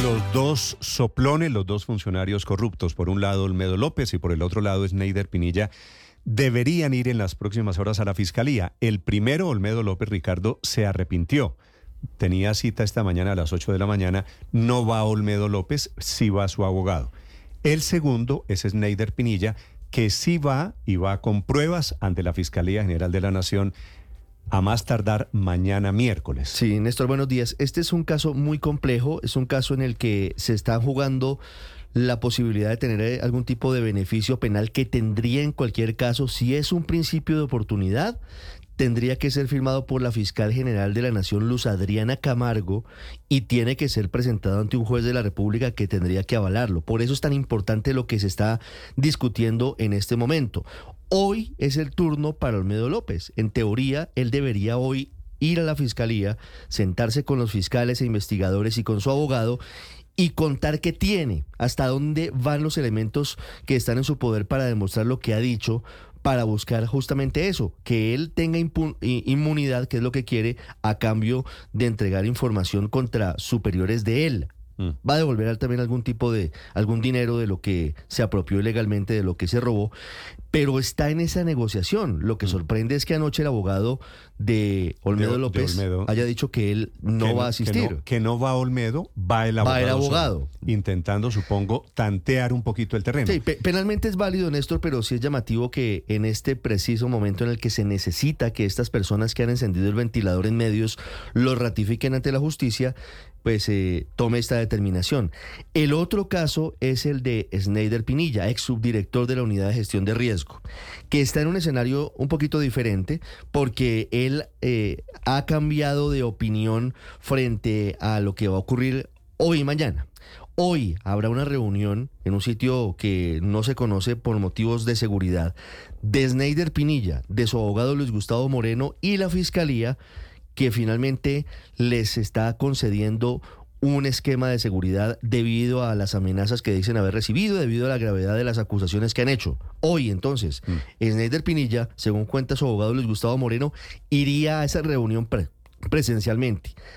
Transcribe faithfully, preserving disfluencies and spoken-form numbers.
Los dos soplones, los dos funcionarios corruptos, por un lado Olmedo López y por el otro lado Sneider Pinilla, deberían ir en las próximas horas a la fiscalía. El primero, Olmedo López, Ricardo, se arrepintió. Tenía cita esta mañana a las ocho de la mañana, no va Olmedo López, sí va su abogado. El segundo es Sneider Pinilla, que sí va y va con pruebas ante la Fiscalía General de la Nación a más tardar mañana miércoles. Sí, Néstor, buenos días. Este es un caso muy complejo, es un caso en el que se está jugando la posibilidad de tener algún tipo de beneficio penal que tendría en cualquier caso, si es un principio de oportunidad, tendría que ser firmado por la fiscal general de la Nación, Luz Adriana Camargo, y tiene que ser presentado ante un juez de la República que tendría que avalarlo. Por eso es tan importante lo que se está discutiendo en este momento. Hoy es el turno para Olmedo López. En teoría, él debería hoy ir a la fiscalía, sentarse con los fiscales e investigadores y con su abogado y contar qué tiene, hasta dónde van los elementos que están en su poder para demostrar lo que ha dicho, para buscar justamente eso, que él tenga impu- inmunidad, que es lo que quiere, a cambio de entregar información contra superiores de él. Va a devolver también algún tipo de, algún dinero de lo que se apropió ilegalmente, de lo que se robó, pero está en esa negociación. Lo que sorprende es que anoche el abogado de Olmedo de, López de Olmedo, haya dicho que él no que va no, a asistir. Que no, que no va Olmedo, va el abogado. Va el abogado. Solo, intentando, supongo, tantear un poquito el terreno. Sí, pe- penalmente es válido, Néstor, pero sí es llamativo que en este preciso momento en el que se necesita que estas personas que han encendido el ventilador en medios lo ratifiquen ante la justicia, pues eh, tome esta determinación. El otro caso es el de Sneider Pinilla, ex subdirector de la Unidad de Gestión de Riesgo, que está en un escenario un poquito diferente porque él eh, ha cambiado de opinión frente a lo que va a ocurrir hoy y mañana. Hoy habrá una reunión en un sitio que no se conoce por motivos de seguridad de Sneider Pinilla, de su abogado Luis Gustavo Moreno y la Fiscalía, que finalmente les está concediendo un esquema de seguridad debido a las amenazas que dicen haber recibido, debido a la gravedad de las acusaciones que han hecho. Hoy, entonces, mm. Sneider Pinilla, según cuenta su abogado Luis Gustavo Moreno, iría a esa reunión pre- presencialmente.